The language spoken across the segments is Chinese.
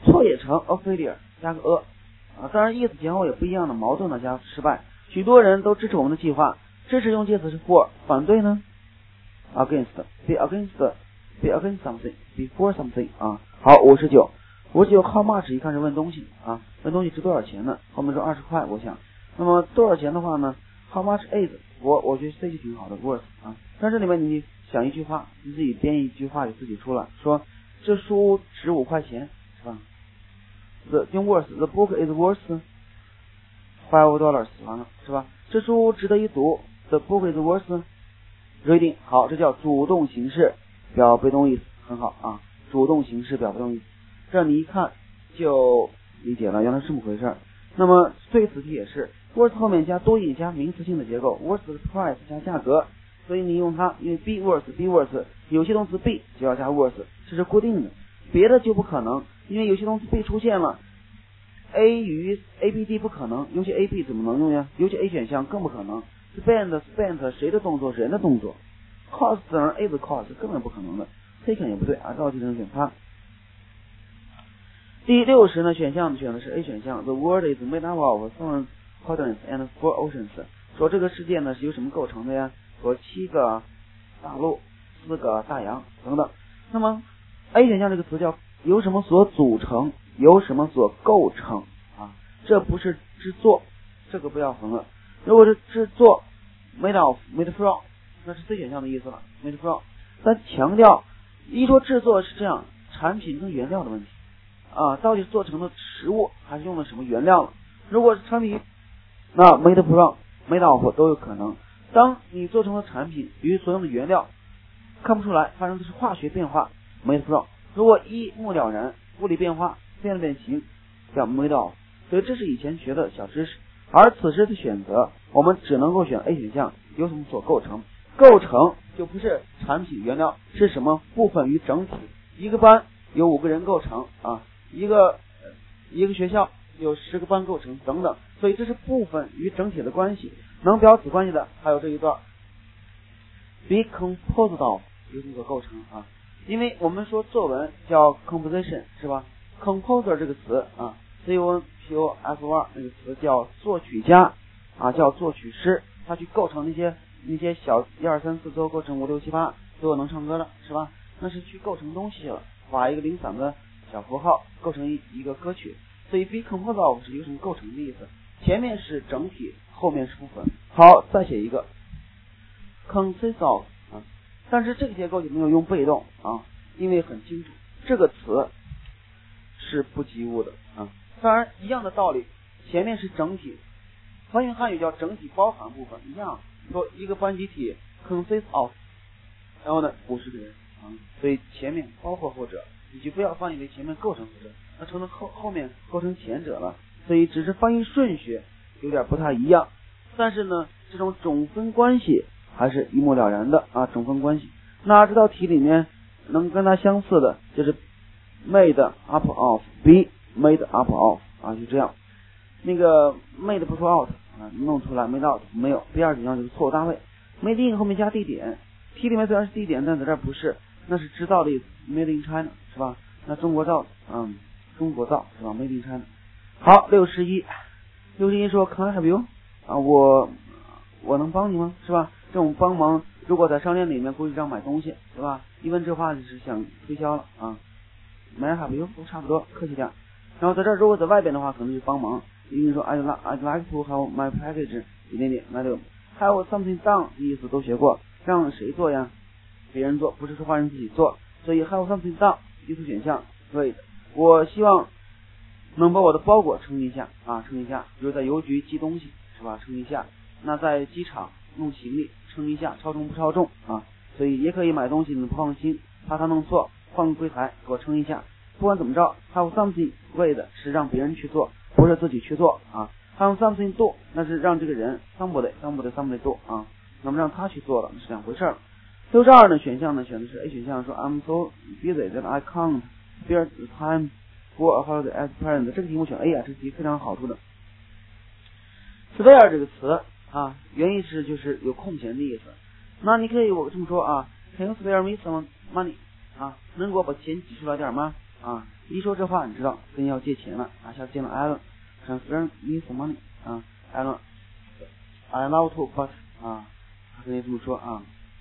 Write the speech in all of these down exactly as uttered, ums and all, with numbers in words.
错也成 a failure 加个 a 啊，当然意思前后也不一样的，矛盾的加失败。许多人都支持我们的计划，支持用介词是 for， 反对呢 against， be against be against something before something 啊。好，五十九，五十九 how much 一看是问东西啊，问东西值多少钱呢？后面说二十块，我想，那么多少钱的话呢 ？How much is？ 我我觉得这句挺好的 worth 啊，但这里面你想一句话，你自己编一句话给自己出来，说这书值五块钱，是吧 ？The 用 worth the book is worth five dollars 完了，是吧？这书值得一读 ，the book is worth reading。好，这叫主动形式表被动意思，很好啊。主动形式表被动意思，这你一看就理解了，原来是这么回事。那么对此题也是 worth 后面加多义加名词性的结构 ，worth price 加价格，所以你用它，因为 be worth be worth 有些动词 be 就要加 worth， 这是固定的，别的就不可能，因为有些动词 be 出现了 ，A 与 A B D 不可能，尤其 A B 怎么能用呀？尤其 A 选项更不可能 ，spend spent 谁的动作？人的动作 ，cost 等于 is cost 根本不可能的。taken 也不对啊，照计能选它。第六十呢，选项选的是 A 选项 ，The world is made up of seven continents and four oceans。说这个世界呢是由什么构成的呀？说七个大陆、四个大洋等等。那么 A 选项这个词叫由什么所组成，由什么所构成啊？这不是制作，这个不要横了。如果是制作 made of made from， 那是 C 选项的意思了 ，made from。但强调一说制作是这样，产品跟原料的问题啊，到底是做成的食物还是用了什么原料了？如果是产品，那 made from made of 都有可能。当你做成的产品与所用的原料看不出来，发生的是化学变化 made from。如果一目了然，物理变化变了变形叫 made of。所以这是以前学的小知识。而此时的选择，我们只能够选 A 选项，由什么所构成？构成就不是产品原料，是什么部分与整体？一个班有五个人构成啊，一个一个学校有十个班构成等等，所以这是部分与整体的关系。能表此关系的还有这一段 ，be composed of 由什么所构成啊？因为我们说作文叫 composition 是吧 ？composer 这个词啊 ，c o n p o s e r 那个词叫作曲家啊，叫作曲师，他去构成那些。那些小一二三四最后构成五六七八，最后能唱歌了是吧？那是去构成东西了，画一个零散的小符号构成一一个歌曲。所以 be composed of 是由什么构成的意思？前面是整体，后面是部分。好，再写一个 consist of 啊，但是这个结构就没有用被动啊，因为很清楚这个词是不及物的啊。当然一样的道理，前面是整体，翻译汉语叫整体包含部分一样。说一个班集体 consist of， 然后呢五十个人啊，所以前面包括后者，你就不要翻译为前面构成后者，那成了后后面构成前者了，所以只是翻译顺序有点不太一样，但是呢这种总分关系还是一目了然的啊，总分关系。那这道题里面能跟它相似的就是 made up of be made up of 啊，就这样。那个 made 不说 out啊，弄出来 made out 没有，第二选项就是错误搭配 ，made in 后面加地点，题里面虽然是地点，但在这儿不是，那是制造的意思 ，made in China 是吧？那中国造，嗯，中国造是吧 ？made in China。好，六十一，六十一说 Can I help you 啊，我我能帮你吗？是吧？这种帮忙，如果在商店里面故意这样买东西，对吧？一问这话就是想推销了啊。May I help you 都差不多，客气点。然后在这儿，如果在外边的话，可能就帮忙。比如说 I'd like I'd like to have my package 一点点，那就 have something done 意思都学过，让谁做呀？别人做，不是说话人自己做。所以 have something done 第四选项对的。我希望能把我的包裹称一下啊，称一下，比如在邮局寄东西是吧？称一下。那在机场弄行李称一下，超重不超重啊？所以也可以买东西你不放心，怕他弄错，放柜台给我称一下。不管怎么着 ，have something 为的是让别人去做。不是自己去做啊 ，have something do 那是让这个人 somebody somebody somebody do 啊，那么让他去做了是两回事儿。六十二呢选项呢选的是 A 选项，说 I'm so busy that I can't spare the time for a holiday as parent。这个题目选 A 啊，这个题非常好出的。spare 这个词啊，原意是就是有空闲的意思。那你可以我这么说啊 ，Can you spare me some money 啊？能给我把钱挤出来点吗？ 啊，一说这话你知道跟要借钱了啊，下次见了 Alan，transfer me some money 啊 ，Alan，I love to but 啊，他跟你这么说啊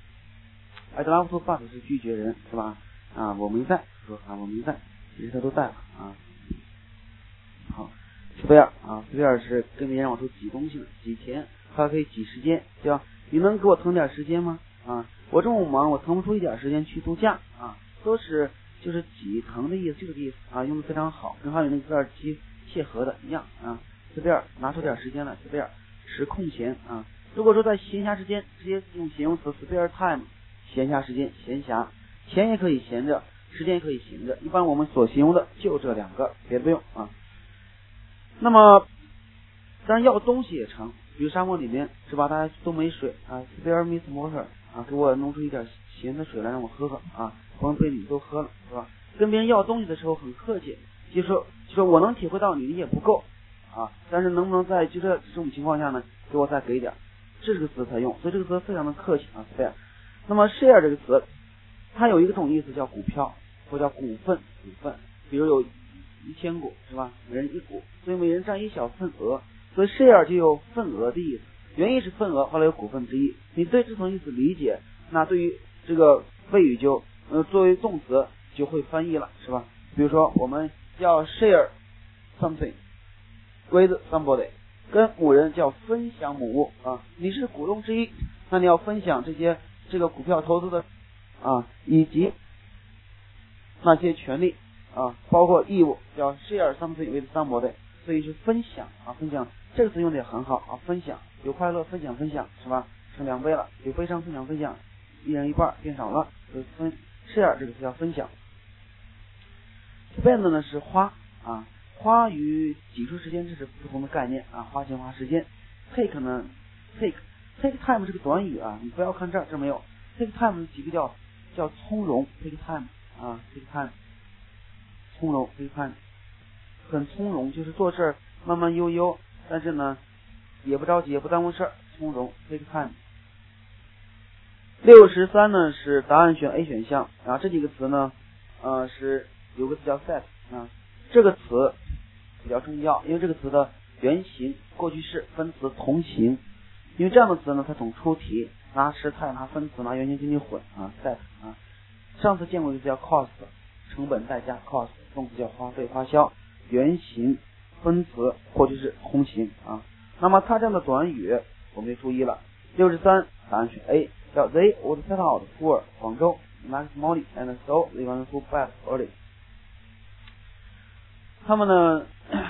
，I love to but 是拒绝人是吧？啊，我没在，说啊我没在，其实他都在了啊。好 ，spare 啊 ，spare 是跟别人往出挤东西的，挤钱，还可以挤时间，叫你能给我腾点时间吗？啊，我这么忙，我腾不出一点时间去度假啊，都是就是挤腾的意思，就这个意思啊，用的非常好，跟汉语那个字儿切切合的一样啊。spare 拿出点时间来 ，spare 是空闲啊。如果说在闲暇时间，直接用形容词 spare time， 闲暇时间，闲暇，钱也可以闲着，时间也可以闲着，一般我们所形容的就这两个，别的不用啊。那么当然要东西也成，比如沙漠里面是吧，大家都没水啊 ，spare me some water 啊，给我弄出一点咸的水来让我喝喝啊，光杯里都喝了是吧？跟别人要东西的时候很客气，就说就说我能体会到你的也不够啊，但是能不能在就这这种情况下呢，给我再给点，这个词才用，所以这个词非常的客气啊 ，spare。那么 share 这个词，它有一个种意思叫股票或叫股份，股份，比如有一千股是吧，每人一股，所以每人占一小份额，所以 share 就有份额的意思，原意是份额，后来有股份之意。你对这层意思理解，那对于这个谓语就呃作为动词就会翻译了是吧？比如说我们要 share something with somebody， 跟某人叫分享某物啊，你是股东之一，那你要分享这些这个股票投资的啊以及那些权利啊，包括义务，叫 share something with somebody， 所以是分享啊，分享这个词用的也很好啊，分享有快乐分享分享是吧？成两倍了，有悲伤分享分享，一人一半变少了，所以分 share 这个词叫分享。spend 呢是花啊，花与挤出时间这是不同的概念啊，花钱花时间。take 呢 take take time 这个短语啊，你不要看这儿这没有 take time 几个叫叫从容 take time 啊 take time 从容 take time 很从容，就是做事慢慢悠悠，但是呢也不着急也不耽误事儿，从容 take time。六十三呢是答案选 A 选项啊，这几个词呢呃是有个词叫 set 啊，这个词比较重要，因为这个词的原型过去式分词同形，因为这样的词呢它总出题，拿时态拿分词拿原型进行混啊 set 啊。上次见过一个叫 cost 成本代价 cost 动词叫花费花销，原型分词过去式同形啊。那么它这样的短语我们就注意了。六十三答案选 A， 叫 They would set out for 广州 next morning and so they want to go back early。 他们呢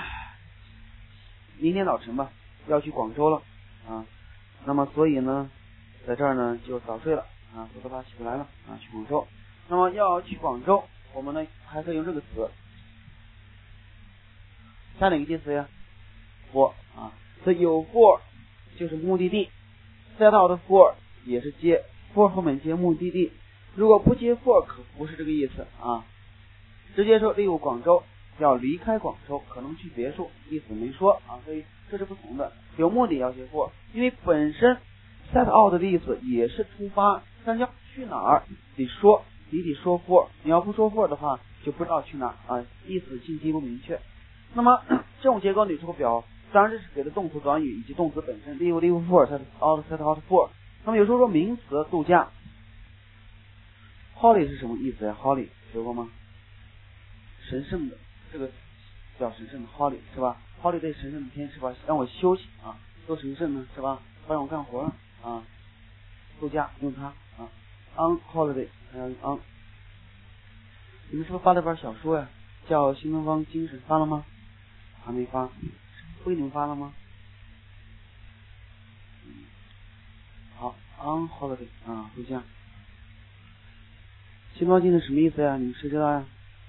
明天早晨吧要去广州了啊，那么所以呢在这儿呢就早睡了啊，早早把起不来了啊，去广州。那么要去广州，我们呢还可以用这个词，加哪个介词呀 for 啊，所以有 for 就是目的地， set out for 也是接 for 后面接目的地，如果不接 for 可不是这个意思啊，直接说例如广州要离开广州，可能去别处，意思没说啊，所以这是不同的。有目的要接 for， 因为本身 set out 的意思也是出发，但是要去哪儿得说，你得说 for， 你要不说 for 的话就不知道去哪儿啊，意思信息不明确。那么这种结构里头表当然这是给的动词短语以及动词本身，例如 leave for set out set out for。 那么有时候说名词度假 holy 是什么意思呀？ holy 学过吗？神圣的，这个叫神圣的 holy 是吧？ holiday 神圣的天是吧？让我休息啊，多神圣呢是吧？不让我干活啊，度假用它啊 on holiday 嗯 on。 你们是不是发了本小说呀，叫新东方精神，发了吗？还没发，为你们发了吗？好 on holiday 啊，度假。新东方精神什么意思呀？你们谁知道呀？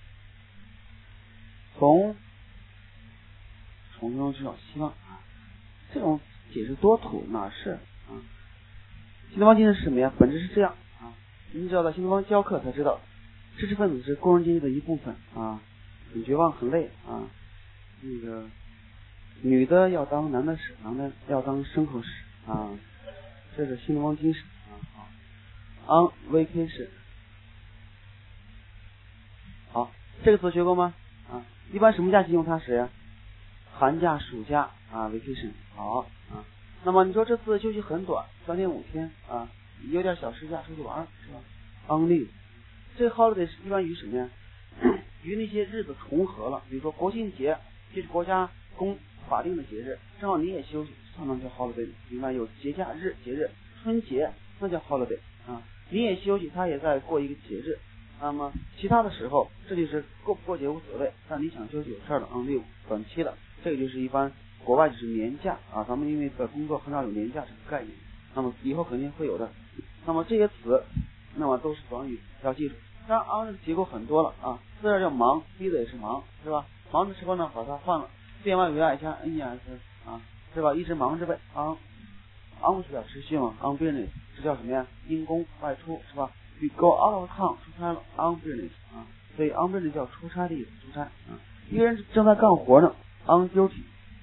从从中寻找希望啊，这种解释多土，哪是啊？新东方精神是什么呀？本质是这样啊，你只要在新东方教课才知道，知识分子是工人阶级的一部分啊，很绝望很累啊，那个女的要当男的使，男的要当牲口使啊，这是新东方精神啊。好 ，on vacation。好这个词学过吗？啊，一般什么假期用它时呀？寒假、暑假啊 ，vacation。好啊，那么你说这次休息很短，三天五天啊，有点小事假出去玩是吧 ？on leave。这个 holiday 是一般于什么呀？与那些日子重合了，比如说国庆节，这是国家公法定的节日，正好你也休息，相当叫 holiday。另外有节假日、节日，春节那叫 holiday 啊，你也休息，他也在过一个节日。那么其他的时候，这就是过不过节无所谓，但你想休息有事儿了 on leave 短期的，这个就是一般国外就是年假啊，咱们因为在工作很少有年假这个概念，那么以后肯定会有的。那么这些词，那么都是短语要记住。当然 on 的结构很多了啊，字儿叫忙，逼的也是忙，是吧？忙的时候呢，把它换了，变外为爱加 nes 啊，是吧？一直忙着呗。on on 是表持续嘛 ，on business 这叫什么呀？因公外出是吧？ We go out of town 出差了 on business 啊，所以 on business 叫出差的意思，出差啊。一个人正在干活呢 on duty。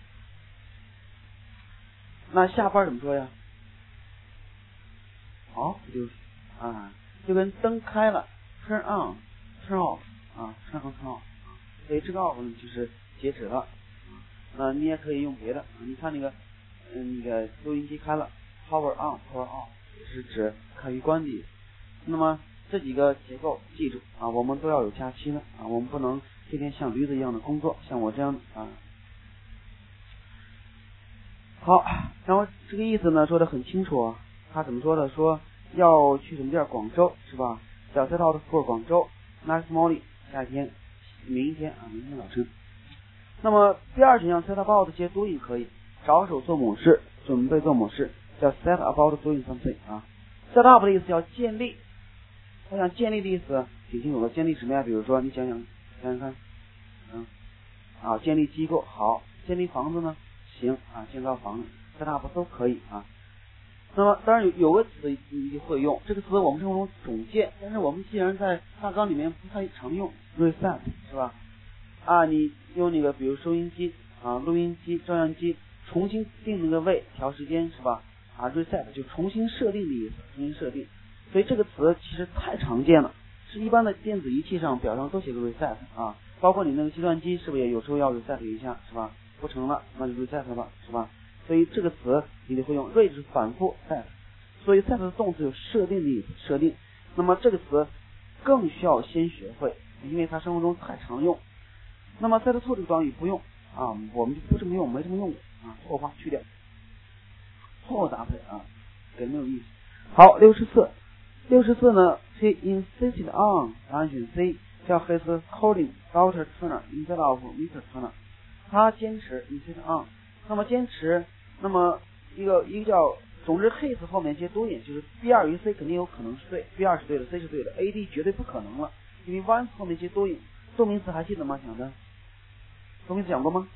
那下班怎么说呀？ off duty 啊，就跟灯开了 turn on turn off 啊 turn on turn off， 所以这个 off 呢就是截止了。那你也可以用别的，你看那个嗯那个录音机开了 power on power off 也是指开与关的意思。那么这几个结构记住啊，我们都要有假期的啊，我们不能天天像驴子一样的工作，像我这样啊。好，然后这个意思呢说的很清楚啊，他怎么说的？说要去什么地儿？广州是吧？叫 set out for 广州 next morning 下一天，明天啊，明天早晨。那么第二选项 set about 这些 doing 可以着手做某事，准备做某事，叫 set about doing something 啊。set up 的意思叫建立，我想建立的意思挺清楚的，建立什么呀？比如说你想想想想看，嗯啊，建立机构好，建立房子呢？行啊，建造房子 set up 都可以啊。那么当然有有个词你会用，这个词我们生活中总见，但是我们既然在大纲里面不太常用 reset 是吧？啊，你用那个比如收音机啊、录音机、照相机重新定那个位调时间是吧？啊 reset 就重新设定的意思，重新设定。所以这个词其实太常见了，是一般的电子仪器上表上都写个 reset 啊，包括你那个计算机是不是也有时候要 reset 一下是吧？不成了那就 reset 吧是吧？所以这个词你就会用 re 是反复 set， 所以 set 的动词有设定的意思，设定。那么这个词更需要先学会，因为它生活中太常用。那么 set to 这个短语不用啊，我们就不这么用，没这么用啊，后话去掉，后搭配啊，给没有意思。好，六十四，六十四呢 ，he insisted on， 答案选 C， 叫 his calling Doctor Turner instead of Mister Turner， 他坚持 insist on， 那么坚持，那么一个一个叫，总之 his 后面接多音，就是 B 二与 C 肯定有可能是对 ，B 二是对的 ，C 是对的 ，A D 绝对不可能了，因为 once 后面接多音，动名词还记得吗？讲的，动名词讲过吗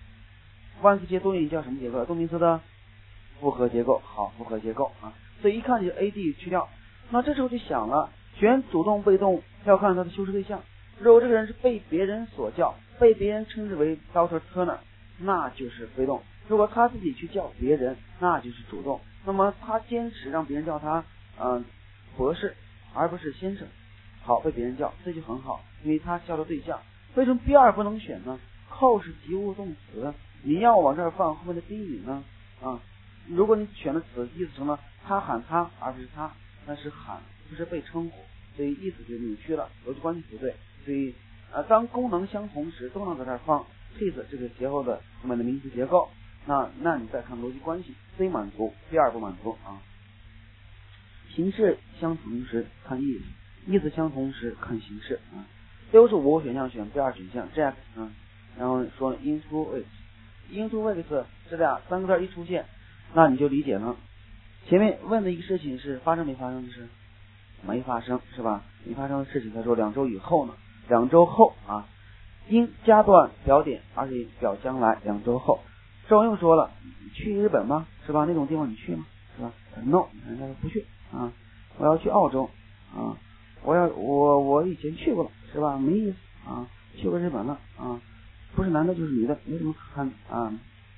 ？once 接多音叫什么结构？动名词的复合结构，好，复合结构啊。所以一看就是 A D 去掉，那这时候就想了，选主动被动要看他的修饰对象。如果这个人是被别人所叫，被别人称之为 Doctor Turner， 那就是被动；如果他自己去叫别人，那就是主动。那么他坚持让别人叫他嗯、呃、博士，而不是先生。好，被别人叫，这就很好，因为他叫的对象。为什么 B 二不能选呢？扣是及物动词，你要往这儿放后面的宾语呢啊。如果你选的词意思成了他喊他而不是他，那是喊不是被称呼，所以意思就扭曲了，逻辑关系不对。所以呃，当功能相同时都能在这儿放 his 这个结构的后面的名词结构，那那你再看逻辑关系 C 满足 B 二不满足啊。形式相同时看意思，意思相同时看形式啊。六十五选项选 B 二选项 Jack 啊，然后说 into weeks into weeks 这俩三个字一出现，那你就理解了。前面问的一个事情是发生没发生的是没发生是吧？没发生的事情他说两周以后呢，两周后啊，因加段表点而且表将来两周后。周文又说了，去日本吗？是吧？那种地方你去吗？是吧 ？No， 人家说不去啊，我要去澳洲啊，我要我我以前去过了是吧？没意思啊，去过日本了啊，不是男的就是女的，没什么可看啊。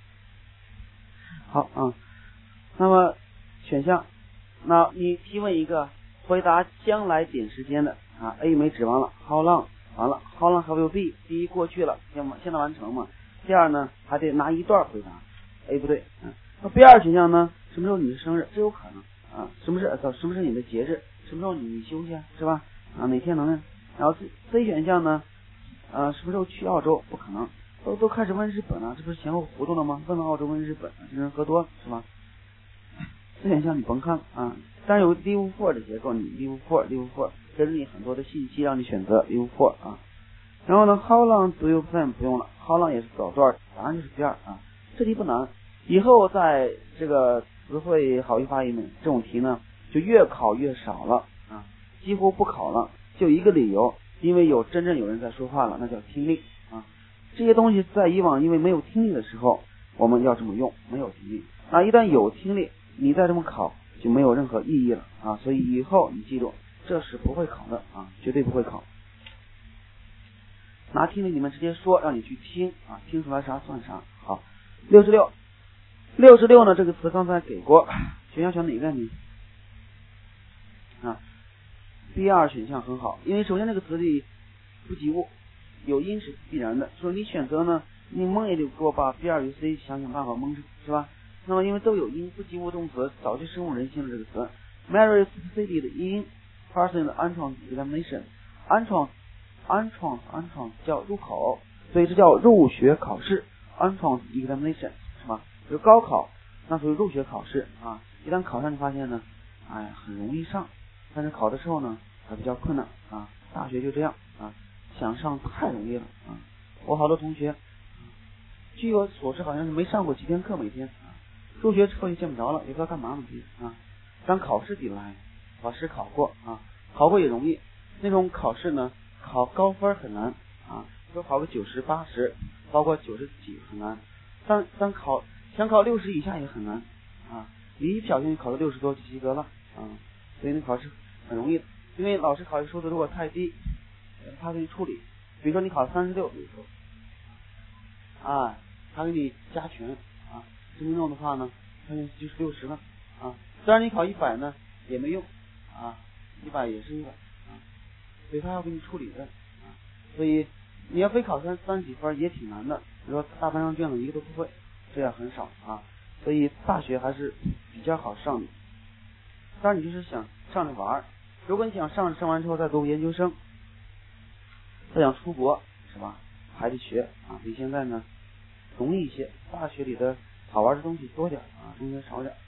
好啊，那么选项，那你提问一个回答将来点时间的啊 ，A 没指完了 ，How long 完了 How long have you been？ 第一过去了，现现在完成嘛。第二呢，还得拿一段回答。A 不对，嗯，那 B 二选项呢？什么时候你是生日？这有可能啊。什么是呃什么是你的节日？什么时候你休息啊？是吧？啊，哪天能呢？然后 C C 选项呢？呃，什么时候去澳洲？不可能，都都开始问日本了，这不是前后糊涂了吗？问澳洲问日本，这人喝多了是吧？ C 选项你甭看啊，但是有 live for 的结构，你 live for live for 给了你很多的信息让你选择 live for 啊。然后呢 ，How long do you plan？ 不用了 ，How long 也是多少多少，答案就是第二啊。这题不难，以后在这个词汇好语发音这种题呢，就越考越少了啊，几乎不考了，就一个理由，因为有真正有人在说话了，那叫听力啊。这些东西在以往因为没有听力的时候，我们要这么用，没有听力。那一旦有听力，你再这么考就没有任何意义了啊。所以以后你记住，这是不会考的啊，绝对不会考。拿听力你们直接说，让你去听啊，听出来啥算啥。好，六十六，六十六呢？这个词刚才给过，选项选哪个你？啊 ，B 二选项很好，因为首先这个词里不及物，有因是必然的，所以你选择呢，你蒙也得给我把 B 二与 C 想想办法蒙是吧？那么因为都有因，不及物动词早就深入人心了。这个词 ，Mary succeeded in passing the entrance examination， 安创。安创安创叫入口，所以这叫入学考试。entrance examination 是吧？就是高考，那属于入学考试啊。一旦考上，你发现呢，哎呀，很容易上，但是考的时候呢，还比较困难啊。大学就这样啊，想上太容易了啊。我好多同学，据我所知，好像是没上过几天课，每天啊，入学之后就见不着了，也不知道干嘛呢啊。当考试得来，考试考过啊，考过也容易。那种考试呢，考高分很难啊，说考个九十八十，包括九十几很难，但但考想考六十以下也很难啊。你一不小心考到六十多就及格了啊，所以那考试很容易的，因为老师考试说的如果太低，他给你处理，比如说你考三十六，比如说啊，他给你加权啊，这么弄的话呢，他就是六十了啊。虽然你考一百呢也没用啊，一百也是一百。所以他要给你处理的啊，所以你要非考三三几分也挺难的。比如说大班上卷子一个都不会，这样很少啊。所以大学还是比较好上的。当然你就是想上着玩，如果你想上上完之后再读研究生，再想出国是吧？还得学啊，比现在呢容易一些。大学里的好玩的东西多点啊，中间少点。